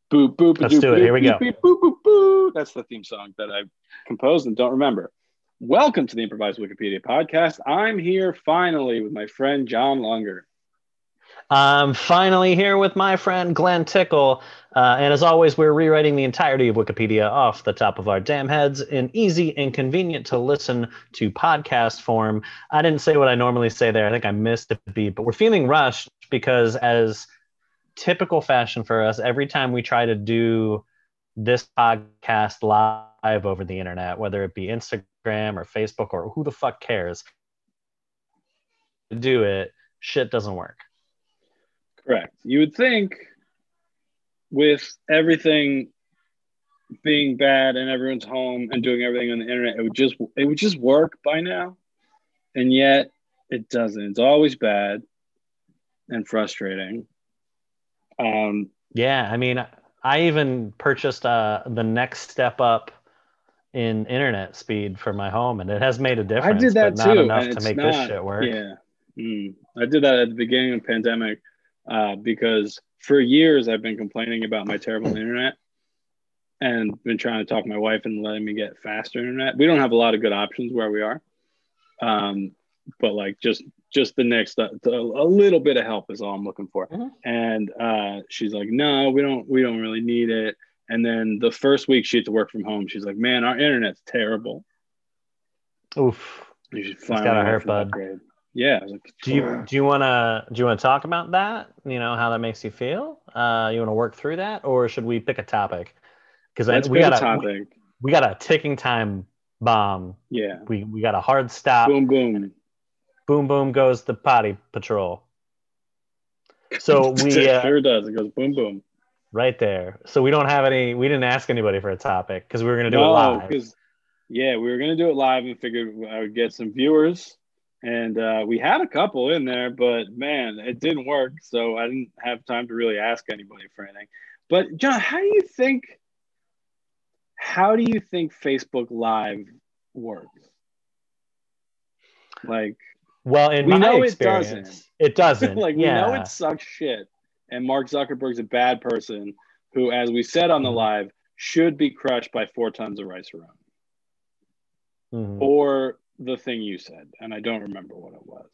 Boop, boop, Let's doop, do it. doop, Here we beep, go. beep, boop, boop, boop. That's the theme song that I composed and don't remember. Welcome to the Improvised Wikipedia podcast. I'm here finally with my friend John Lunger. I'm finally here with my friend Glenn Tickle. And as always, we're rewriting the entirety of Wikipedia off the top of our damn heads in easy and convenient to listen to podcast form. I didn't say what I normally say there. I think I missed a beat, but we're feeling rushed because, as typical fashion for us, every time we try to do this podcast live over the internet, whether it be Instagram or Facebook or who the fuck cares, to do it, shit doesn't work. Correct. You would think with everything being bad and everyone's home and doing everything on the internet, it would just work by now. And yet it doesn't. It's always bad and frustrating. Yeah, I mean, I even purchased the next step up in internet speed for my home, and it has made a I did difference, but that not too, enough and to it's make this not. shit work. Yeah, I did that at the beginning of the pandemic because for years I've been complaining about my terrible internet and been trying to talk my wife into letting me get faster internet. We don't have a lot of good options where we are, but like just the next a little bit of help is all I'm looking for. Mhm. And she's like, no, we don't really need it. And then the first week she had to work from home, she's like, man, our internet's terrible. Oof, You should that's finally gotta go hurt, for the bud. upgrade. Yeah, I was like, Do you wanna talk about that? You know how that makes you feel? You wanna work through that, or should we pick a topic? Because let's pick a topic. we got a ticking time bomb. Yeah, We got a hard stop. boom, boom. Boom, boom goes the potty patrol. So we It sure does. It goes boom, boom. right there. So we don't have any. We didn't ask anybody for a topic because we were gonna do it No, live. because yeah, we were gonna do it live and figured I would get some viewers, and we had a couple in there, but man, it didn't work. So I didn't have time to really ask anybody for anything. But John, how do you think Facebook Live works? Like, Well, in we my know it doesn't. experience, it doesn't. Like, we know it Yeah. sucks shit, and Mark Zuckerberg's a bad person who, as we said on the Mhm. live, should be crushed by 4 tons of rice around. Mhm. Or the thing you said, and I don't remember what it was.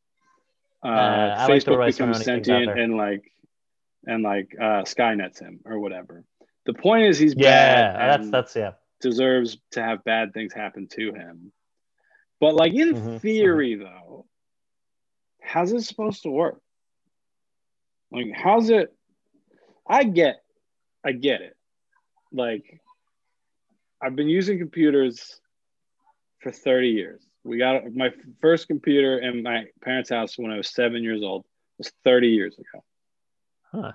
I like the Facebook rice becomes roni thing sentient better. and Skynet's him or whatever. The point is he's bad Yeah, and that's yeah. deserves to have bad things happen to him. But like in Mhm. theory, though, how's it supposed to work? Like, how's it? I get it. Like, I've been using computers for 30 years. We got my first computer in my parents' house when I was 7 years old. It was 30 years ago. Huh.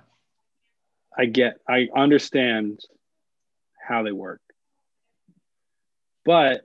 I understand how they work. But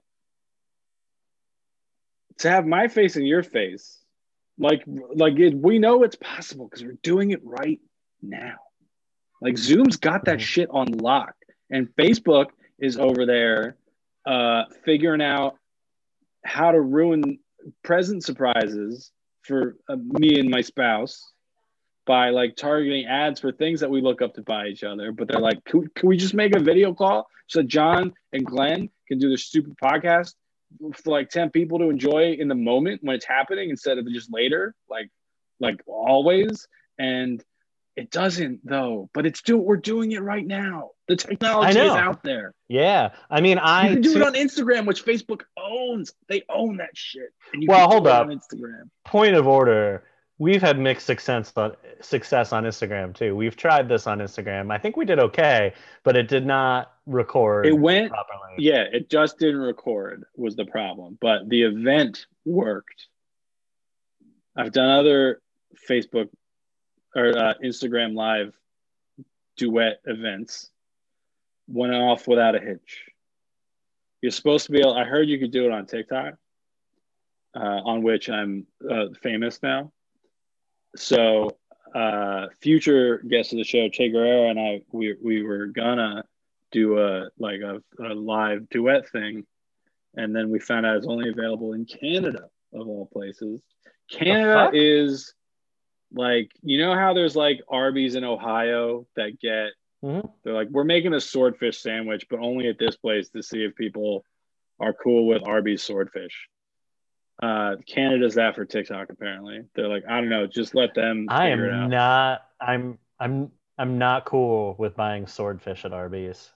to have my face and your face, we know it's possible because we're doing it right now. Like Zoom's got that Mhm. shit on lock, and Facebook is over there figuring out how to ruin present surprises for me and my spouse by like targeting ads for things that we look up to buy each other. But they're like, can we just make a video call so John and Glenn can do their stupid podcast for like 10 people to enjoy in the moment when it's happening instead of just later, like always. And it doesn't though, but we're doing it right now. The I technology is know. out there. Yeah. I mean, You I can do it too. on Instagram, which Facebook owns. They own that shit. And you can Well, do hold it on up. Instagram. Point of order. We've had mixed success on Instagram too. We've tried this on Instagram. I think we did okay, but it did not It record went, properly. yeah, it just didn't record was the problem, but the event worked. I've done other Facebook or Instagram live duet events, went off without a hitch. You're supposed to be able, I heard you could do it on TikTok, on which I'm famous now. So, future guest of the show, Che Guerrero, and we were gonna do a live duet thing, and then we found out it's only available in Canada of all places. The Canada fuck? is like, you know how there's like Arby's in Ohio that get Mhm. They're like, we're making a swordfish sandwich, but only at this place to see if people are cool with Arby's swordfish. Canada's that for TikTok. Apparently, they're like, I don't know, just let them I figure it am out. not. I'm not cool with buying swordfish at Arby's.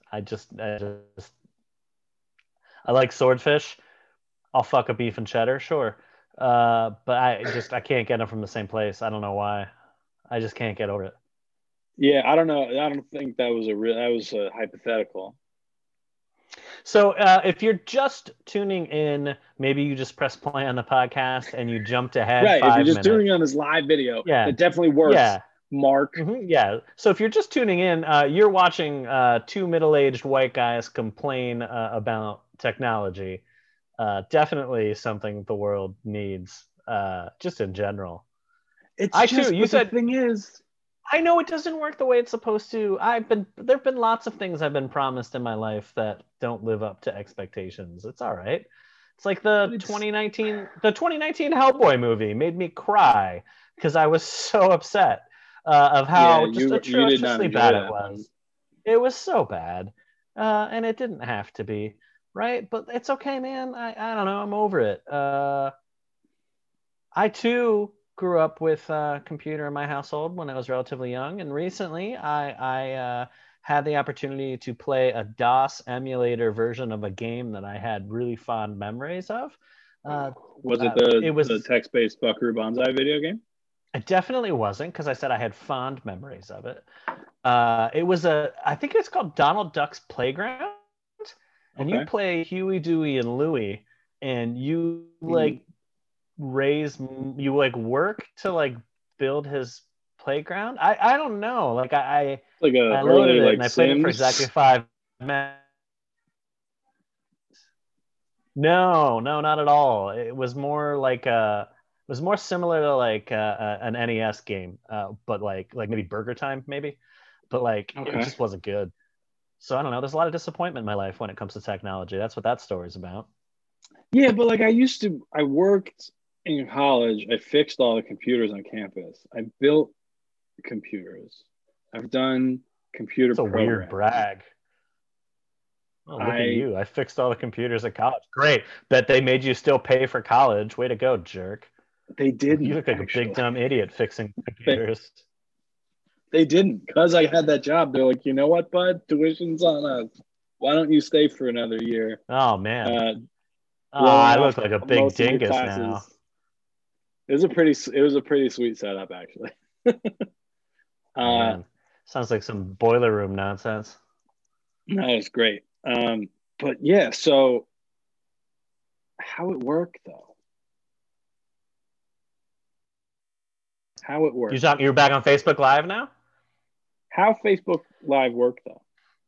I like swordfish. I'll fuck a beef and cheddar, sure. But I can't get them from the same place. I don't know why. I just can't get over it. Yeah, I don't know. I don't think that was a hypothetical. So if you're just tuning in, maybe you just press play on the podcast and you jumped ahead Right. If you're five just minutes. doing it on this live video, Yeah. that definitely works. Yeah. Mark. Yeah. So if you're just tuning in, you're watching two middle-aged white guys complain about technology. Definitely something the world needs, just in general. It's just, You but said, the thing is, I know it doesn't work the way it's supposed to. There've been lots of things I've been promised in my life that don't live up to expectations. It's all right. It's like the 2019 Hellboy movie made me cry because I was so upset of how just you did not atrociously enjoy bad it that one. was. It was so bad, and it didn't have to be, right? But it's okay, man. I don't know. I'm over it. I too grew up with a computer in my household when I was relatively young, and recently I had the opportunity to play a DOS emulator version of a game that I had really fond memories of. Was it It was the text-based Buckaroo Banzai video game? It definitely wasn't, because I said I had fond memories of it. It was I think it's called Donald Duck's Playground, and you Okay. play Huey, Dewey, and Louie, and you like work to like build his playground. I don't know. Like Like a I early loaded it like and I played it for exactly Sims. 5 minutes. No, no, not at all. It was more like it was more similar to like an NES game, but like maybe Burger Time, maybe. But like it Okay. just wasn't good. So I don't know. There's a lot of disappointment in my life when it comes to technology. That's what that story's about. Yeah, but like I worked in college. I fixed all the computers on campus. I built computers. I've done computer It's a weird programming. brag. Oh, look at I you. I fixed all the computers at college. Great. Bet they made you still pay for college. Way to go, jerk. They You didn't look like a big actually. dumb idiot fixing They computers. they didn't because I had that job. They're like, you know what, bud? Tuition's on us. Why don't you stay for another year? Oh man. Uh, Oh, blowing I off look like a big most of your dingus now. classes. It was a pretty sweet setup actually. uh, Man. Sounds like some boiler room nonsense. no, it was great. But yeah, so how it worked though? How it worked? You're back on Facebook Live now? How Facebook Live worked though?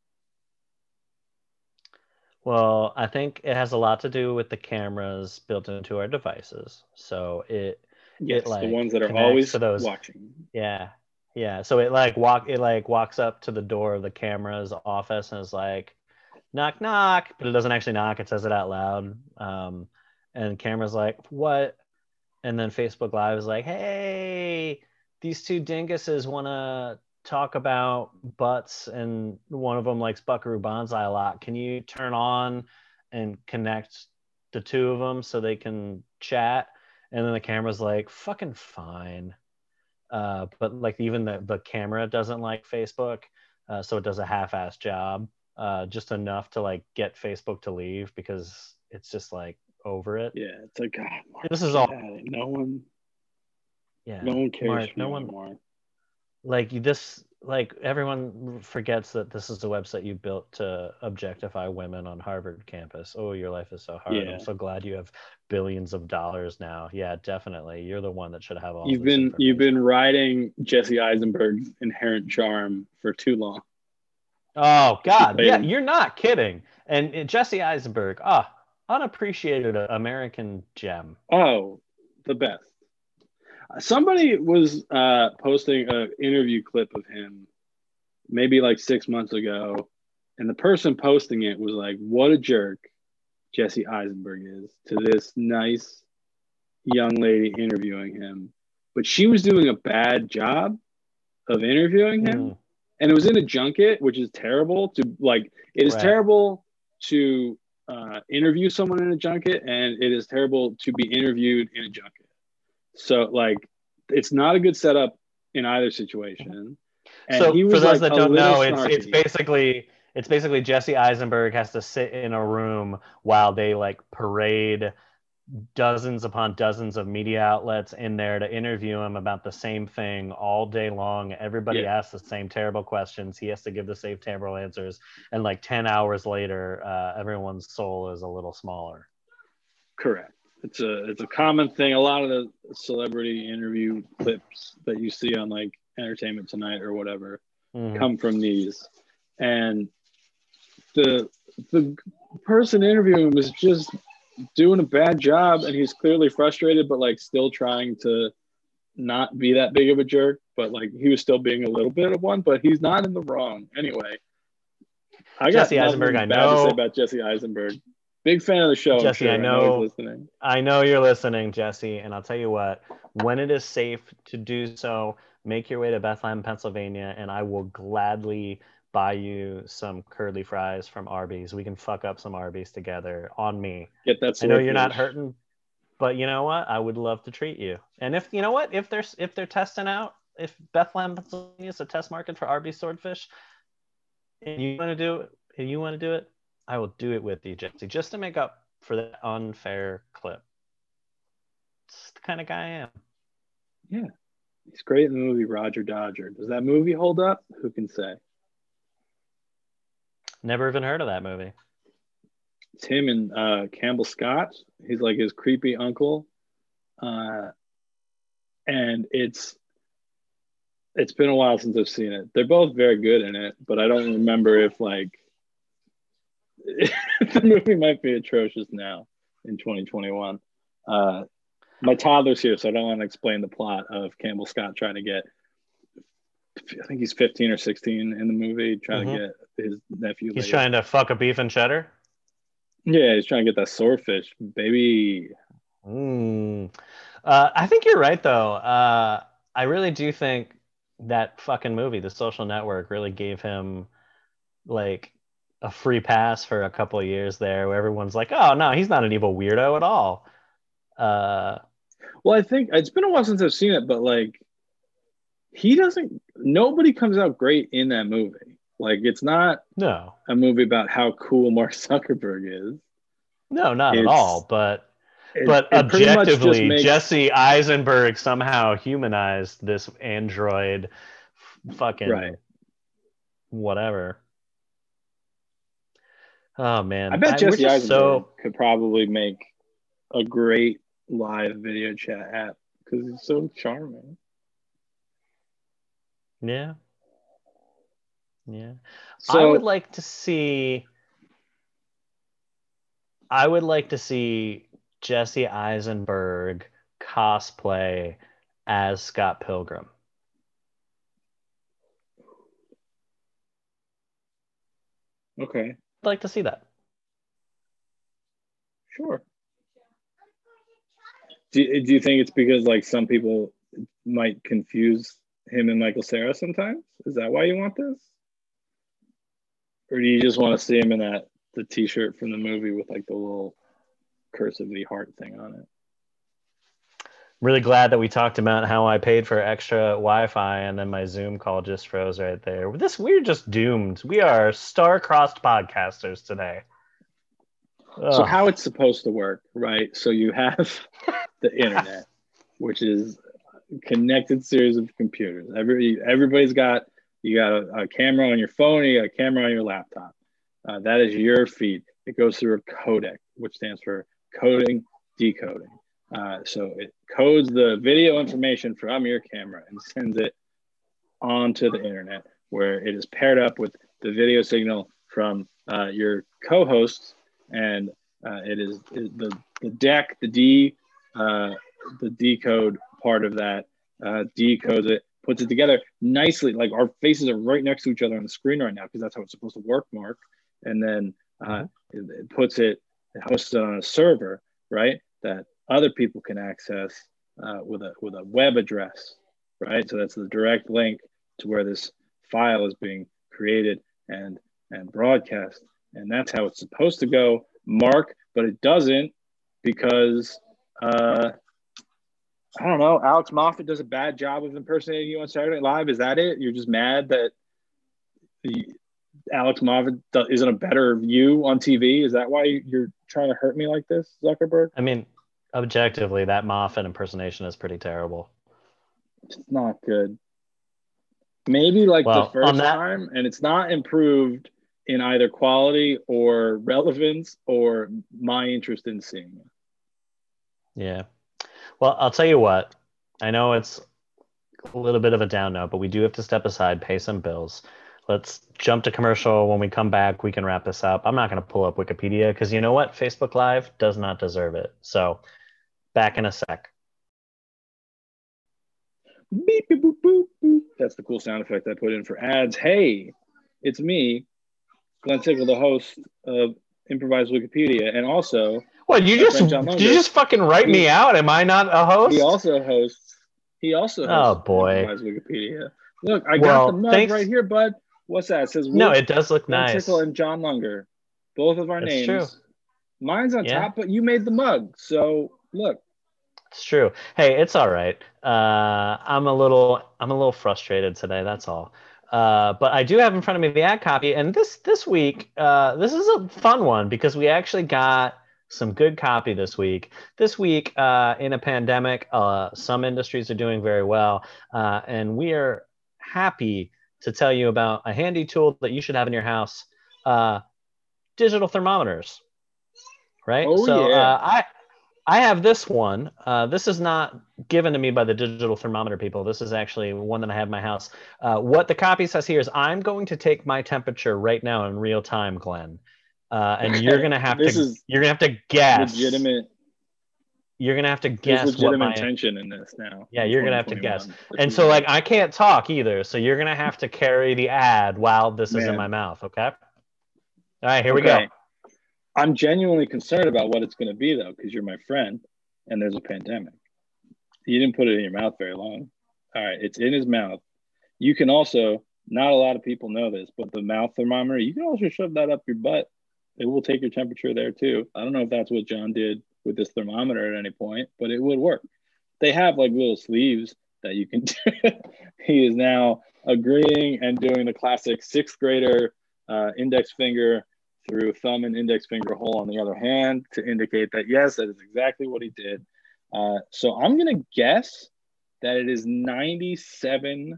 Well, I think it has a lot to do with the cameras built into our devices. So it Yes, the ones like that are connects always to those. watching. Yeah. Yeah. So it like walks up to the door of the camera's office and is like, knock knock, but it doesn't actually knock, it says it out loud. And camera's like, what? And then Facebook Live is like, hey, these two dinguses want to talk about butts, and one of them likes Buckaroo Banzai a lot. Can you turn on and connect the two of them so they can chat? And then the camera's like, fucking fine. But like even the camera doesn't like Facebook, so it does a half-ass job, just enough to like get Facebook to leave because it's just like over it. Yeah, it's like God, Mark, This is get all, at it. No yeah, one cares Mark. for No you one anymore. like this. Like everyone forgets that this is the website you built to objectify women on Harvard campus. Oh, your life is so hard. I'm Yeah, so glad you have billions of dollars now. Yeah, definitely. You're the one that should have all this you've information. been riding Jesse Eisenberg's inherent charm for too long. Oh She God, played yeah, him. you're not kidding. And Jesse Eisenberg, unappreciated American gem. Oh, the best. Somebody was posting an interview clip of him maybe like 6 months ago, and the person posting it was like, "What a jerk Jesse Eisenberg is to this nice young lady interviewing him." But she was doing a bad job of interviewing him, Mm. And it was in a junket, which is terrible to like. It is terrible to interview someone in a junket, and it is terrible to be interviewed in a junket. So like, it's not a good setup in either situation. And so he was for those like that don't know, snarky. it's basically Jesse Eisenberg has to sit in a room while they like parade dozens upon dozens of media outlets in there to interview him about the same thing all day long. Everybody asks the same terrible questions. He has to give the same terrible answers. And like 10 hours later, everyone's soul is a little smaller. Correct. It's a common thing. A lot of the celebrity interview clips that you see on like Entertainment Tonight or whatever come from these. And the person interviewing was just doing a bad job, and he's clearly frustrated, but like still trying to not be that big of a jerk. But like he was still being a little bit of one, but he's not in the wrong anyway. I got Jesse Eisenberg, nothing bad to say about Jesse Eisenberg. Big fan of the show. Jesse, I'm sure. I know he's listening. I know you're listening, Jesse, and I'll tell you what, when it is safe to do so, make your way to Bethlehem, Pennsylvania, and I will gladly buy you some curly fries from Arby's. We can fuck up some Arby's together on me. Get that. I know you're not hurting, but you know what? I would love to treat you. And if you know what, if they're testing out, if Bethlehem, Pennsylvania is a test market for Arby's swordfish, and you want to do it, I will do it with you, Jesse, just to make up for that unfair clip. It's the kind of guy I am. Yeah. He's great in the movie Roger Dodger. Does that movie hold up? Who can say? Never even heard of that movie. It's him and Campbell Scott. He's like his creepy uncle. And it's been a while since I've seen it. They're both very good in it, but I don't remember if like the movie might be atrocious now in 2021. My toddler's here, so I don't want to explain the plot of Campbell Scott trying to get, I think he's 15 or 16 in the movie, trying to get his nephew. He's trying to fuck a beef and cheddar? Yeah, he's trying to get that swordfish, baby. I think you're right, though. I really do think that fucking movie, The Social Network, really gave him like a free pass for a couple of years there, where everyone's like, oh no, he's not an evil weirdo at all. Well, I think it's been a while since I've seen it, but like nobody comes out great in that movie. Like it's not a movie about how cool Mark Zuckerberg is. No, not at all. But objectively, Jesse Eisenberg somehow humanized this android fucking whatever. Oh man, I bet Jesse Eisenberg could probably make a great live video chat app because he's so charming. Yeah. So I would like to see Jesse Eisenberg cosplay as Scott Pilgrim. Okay. I'd like to see that. Sure. Do you think it's because like some people might confuse him and Michael Cera sometimes? Is that why you want this? Or do you just want to see him in the t-shirt from the movie with like the little cursively heart thing on it? Really glad that we talked about how I paid for extra Wi-Fi and then my Zoom call just froze right there. We're just doomed. We are star-crossed podcasters today. So how it's supposed to work, right? So you have the internet, which is a connected series of computers. Everybody's got, you got a camera on your phone, you got a camera on your laptop. That is your feed. It goes through a codec, which stands for coding, decoding. So it codes the video information from your camera and sends it onto the internet, where it is paired up with the video signal from your co-hosts, and it is the deck, the decode part of that decodes it, puts it together nicely. Like our faces are right next to each other on the screen right now because that's how it's supposed to work, Mark. And then it hosts it on a server, right? That other people can access with a web address, right? So that's the direct link to where this file is being created and broadcast, and that's how it's supposed to go, Mark. But it doesn't because I don't know. Alex Moffat does a bad job of impersonating you on Saturday Night Live. Is that it? You're just mad that Alex Moffat isn't a better you on TV? Is that why you're trying to hurt me like this, Zuckerberg? I mean, objectively, that Moffat impersonation is pretty terrible. It's not good. Maybe like the first time, and it's not improved in either quality or relevance or my interest in seeing it. Yeah. Well, I'll tell you what. I know it's a little bit of a down note, but we do have to step aside, pay some bills. Let's jump to commercial. When we come back, we can wrap this up. I'm not going to pull up Wikipedia because you know what? Facebook Live does not deserve it. So back in a sec. Beep, beep, boop, boop, boop. That's the cool sound effect I put in for ads. Hey, it's me, Glenn Tickle, the host of Improvised Wikipedia, and also what you just fucking write me out? Am I not a host? He also hosts. Oh boy, Improvised Wikipedia. Look, I got the mug right here, bud. What's that? It says no. It does look Glenn nice. Tickle and John Lunger, both of our names. True. Mine's on top, but you made the mug, so look. It's true. Hey, it's all right. I'm a little frustrated today. That's all. But I do have in front of me the ad copy, and this week, this is a fun one because we actually got some good copy this week. This week, in a pandemic, some industries are doing very well, and we are happy to tell you about a handy tool that you should have in your house: digital thermometers. Right. Oh, so yeah. I have this one. This is not given to me by the digital thermometer people. This is actually one that I have in my house. What the copy says here is I'm going to take my temperature right now in real time, Glenn. And you're gonna have to guess. Legitimate. You're gonna have to guess legitimate intention in this now. Yeah, you're gonna have to guess. And so like I can't talk either, so you're gonna have to carry the ad while this is in my mouth. Okay. All right, here we go. I'm genuinely concerned about what it's going to be, though, because you're my friend and there's a pandemic. You didn't put it in your mouth very long. All right, it's in his mouth. You can also, not a lot of people know this, but the mouth thermometer, you can also shove that up your butt. It will take your temperature there, too. I don't know if that's what John did with this thermometer at any point, but it would work. They have like little sleeves that you can do. He is now agreeing and doing the classic sixth grader index finger through thumb and index finger hole on the other hand to indicate that, yes, that is exactly what he did. So I'm going to guess that it is 97.9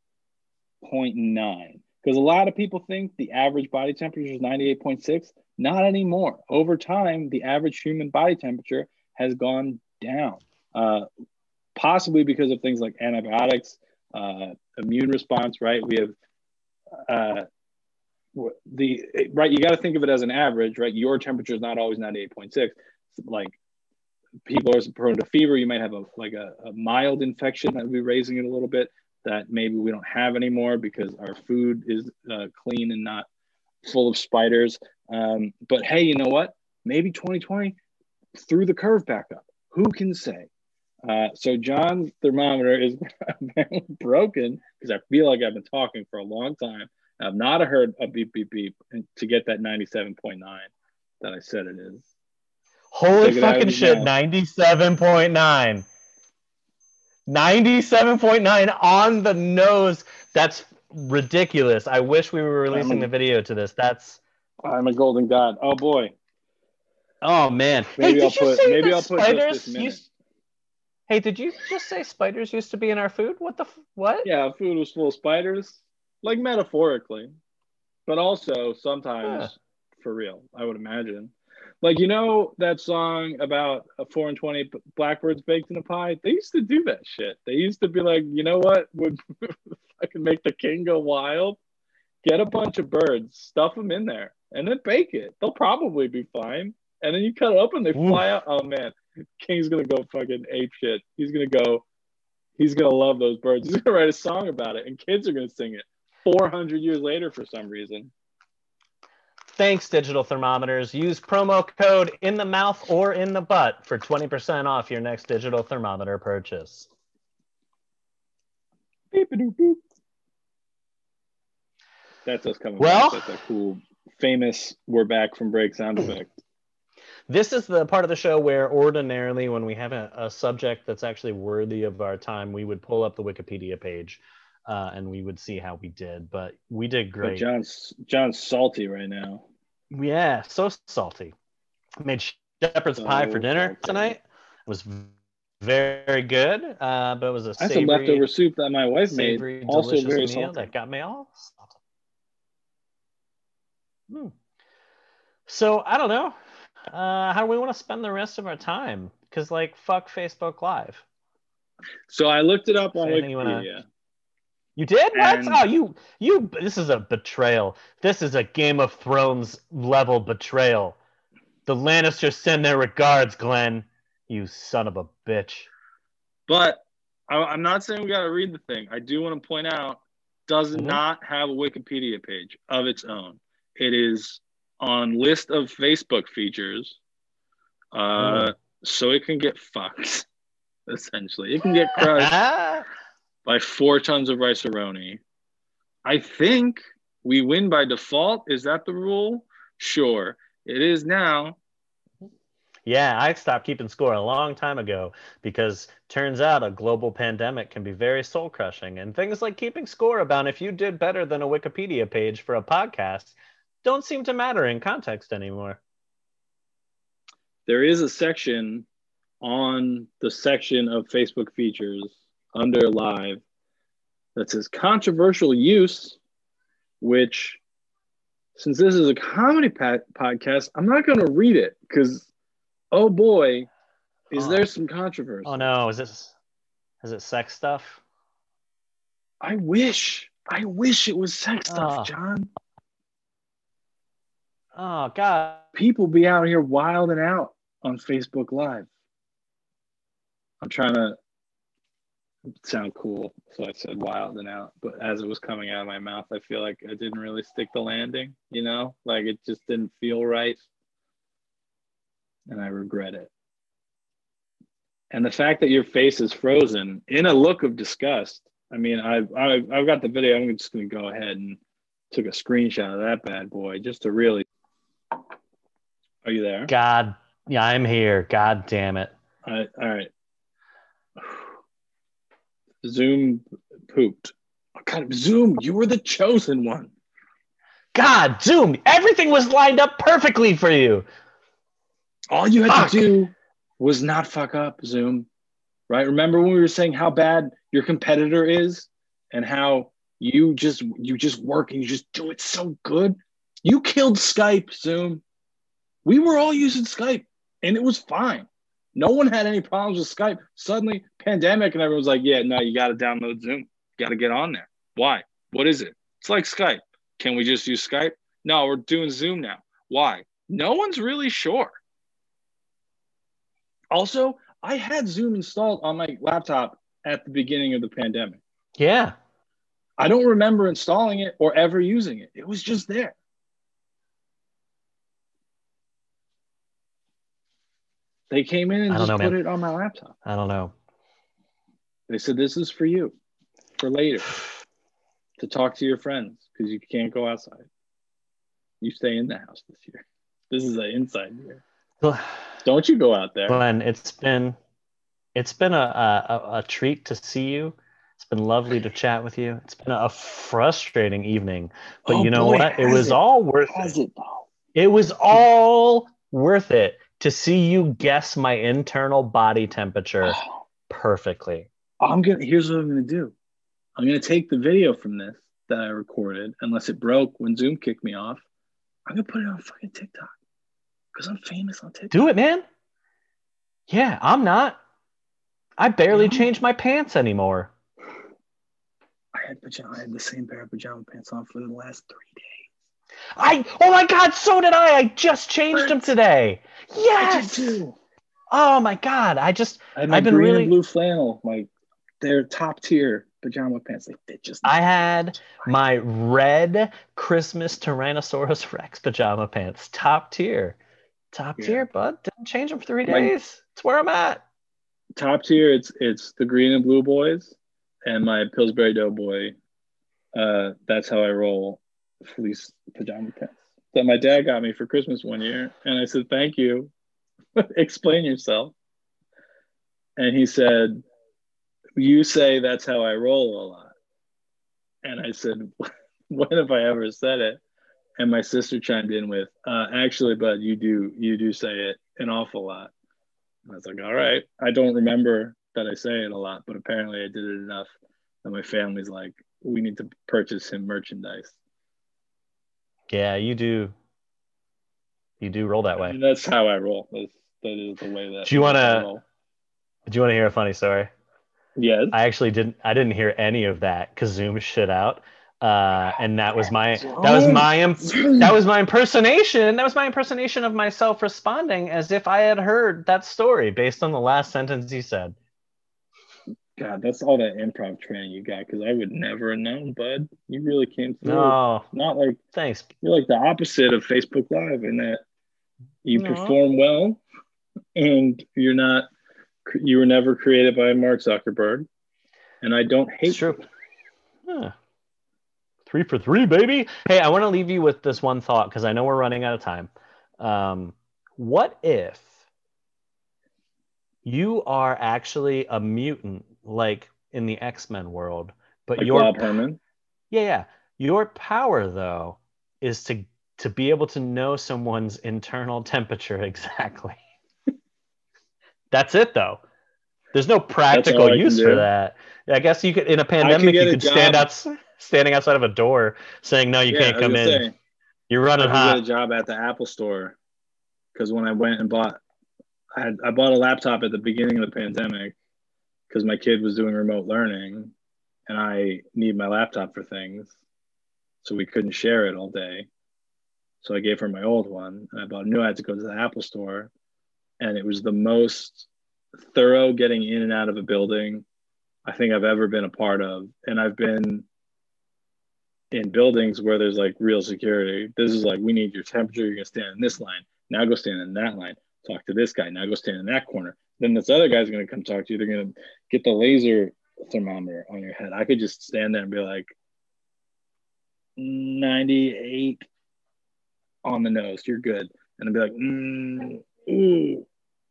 because a lot of people think the average body temperature is 98.6. Not anymore. Over time, the average human body temperature has gone down, possibly because of things like antibiotics, immune response, right? We have you got to think of it as an average, right? Your temperature is not always 98.6. Like people are prone to fever. You might have a mild infection that would be raising it a little bit that maybe we don't have anymore because our food is clean and not full of spiders. But hey, you know what? Maybe 2020 threw the curve back up. Who can say? So John's thermometer is broken because I feel like I've been talking for a long time. I've not heard a beep, beep, beep to get that 97.9 that I said it is. Holy fucking shit, 97.9. 97.9 on the nose. That's ridiculous. I wish we were releasing the video to this. I'm a golden god. Oh, boy. Oh, man. Maybe I'll put just this minute. Hey, did you just say spiders used to be in our food? What? Yeah, food was full of spiders. Like metaphorically, but also sometimes for real, I would imagine. Like, you know, that song about 4 and 20 blackbirds baked in a pie? They used to do that shit. They used to be like, you know what would I can make the king go wild? Get a bunch of birds, stuff them in there, and then bake it. They'll probably be fine. And then you cut it open, they fly out. Oh, man, King's going to go fucking ape shit. He's going to love those birds. He's going to write a song about it, and kids are going to sing it. 400 years later for some reason. Thanks, digital thermometers. Use promo code in the mouth or in the butt for 20% off your next digital thermometer purchase. Beep-a-doop-boop. That's us coming Well, back. That's a cool, famous "We're back from break" sound effect. this is the part of the show where ordinarily when we have a subject that's actually worthy of our time, we would pull up the Wikipedia page and we would see how we did. But we did But great. John's salty right now. Yeah, so salty. Made shepherd's pie for dinner tonight. It was very good, but it was a I had some leftover soup that my wife made. Also delicious very meal salty. that got me all salty. So I don't know. How do we want to spend the rest of our time? Because fuck Facebook Live. So I looked it up on Wikipedia. You did? What? Oh, you. This is a betrayal. This is a Game of Thrones level betrayal. The Lannisters send their regards, Glenn. You son of a bitch. But I'm not saying we got to read the thing. I do want to point out, does not have a Wikipedia page of its own. It is on list of Facebook features, so it can get fucked. Essentially, it can get crushed by 4 tons of rice-a-roni. I think we win by default. Is that the rule? Sure, it is now. Yeah, I stopped keeping score a long time ago because turns out a global pandemic can be very soul-crushing, and things like keeping score about if you did better than a Wikipedia page for a podcast don't seem to matter in context anymore. There is a section on the section of Facebook features under live that says controversial use, which, since this is a comedy podcast, I'm not going to read it because, oh boy, is there some controversy. Oh no, is it sex stuff? I wish it was sex stuff, John. Oh God. People be out here wilding out on Facebook Live. I'm trying to sound cool, so I said wilding out. But as it was coming out of my mouth, I feel like I didn't really stick the landing, Like it just didn't feel right. And I regret it. And the fact that your face is frozen in a look of disgust. I mean, I've got the video. I'm just going to go ahead and took a screenshot of that bad boy just to really. Are you there? God, yeah, I'm here. God damn it. All right. Zoom pooped. Oh, God, Zoom, you were the chosen one. God, Zoom, everything was lined up perfectly for you. All you had to do was not fuck up, Zoom. Right? Remember when we were saying how bad your competitor is and how you just work and you just do it so good? You killed Skype, Zoom. We were all using Skype and it was fine. No one had any problems with Skype. Suddenly, pandemic, and everyone's like, yeah, no, you got to download Zoom. You got to get on there. Why? What is it? It's like Skype. Can we just use Skype? No, we're doing Zoom now. Why? No one's really sure. Also, I had Zoom installed on my laptop at the beginning of the pandemic. Yeah. I don't remember installing it or ever using it. It was just there. They came in and just put it on my laptop. I don't know. They said, this is for you, for later, to talk to your friends because you can't go outside. You stay in the house this year. This is an inside year. Don't you go out there. Glenn, it's been a treat to see you. It's been lovely to chat with you. It's been a frustrating evening. But you know what? It was all worth it. It was all worth it to see you guess my internal body temperature perfectly. Here's what I'm gonna do. I'm gonna take the video from this that I recorded, unless it broke when Zoom kicked me off. I'm gonna put it on fucking TikTok because I'm famous on TikTok. Do it, man. Yeah, I'm not. I barely change my pants anymore. I had the same pair of pajama pants on for the last 3 days. Oh my God, so did I. I just changed them today. Yes. I did too. Oh my God. I've been green really and blue flannel. They're top tier pajama pants. They fit just. I had my red Christmas Tyrannosaurus Rex pajama pants. Top tier, bud. Didn't change them for 3 days. It's where I'm at. Top tier. It's the green and blue boys and my Pillsbury Doughboy. That's how I roll. fleece pajama pants that my dad got me for Christmas one year. And I said, thank you. Explain yourself. And he said, you say that's how I roll a lot. And I said, when have I ever said it? And my sister chimed in with, actually, bud, you do say it an awful lot. And I was like, all right. I don't remember that I say it a lot, but apparently I did it enough that my family's like, we need to purchase him merchandise. Yeah, you do. You do roll that I way. mean, that's how I roll. That is the way that Do you want I to? roll. Do you want to hear a funny story? Yes. I actually didn't. I didn't hear any of that Kazum shit out, and that was my that was my impersonation. That was my impersonation of myself responding as if I had heard that story based on the last sentence he said. God, that's all that improv training you got, because I would never have known, bud. You really came through. No, Not like thanks. you're like the opposite of Facebook Live in that you No. perform well, and you were never created by Mark Zuckerberg, and I don't hate It's true. Huh. 3 for 3, baby. Hey, I want to leave you with this one thought because I know we're running out of time. What if you are actually a mutant, like in the X-Men world, but like Bob Herman. Yeah. Your power though is to be able to know someone's internal temperature exactly. That's it though. There's no practical use for that. I guess you could in a pandemic you could standing outside of a door saying no, you can't come in. Say, you're running I could hot. get a job at the Apple store because when I went and I bought a laptop at the beginning of the pandemic because my kid was doing remote learning and I need my laptop for things. So we couldn't share it all day. So I gave her my old one and I knew I had to go to the Apple store. And it was the most thorough getting in and out of a building I think I've ever been a part of. And I've been in buildings where there's like real security. This is like, we need your temperature. You're going to stand in this line. Now go stand in that line. Talk to this guy. Now go stand in that corner. Then this other guy's going to come talk to you. They're going to get the laser thermometer on your head. I could just stand there and be like, 98 on the nose. You're good. And I'd be like, ooh,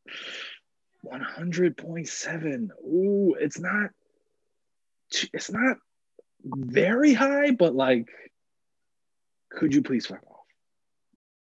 100.7. Ooh, it's not very high, but like, could you please fuck off?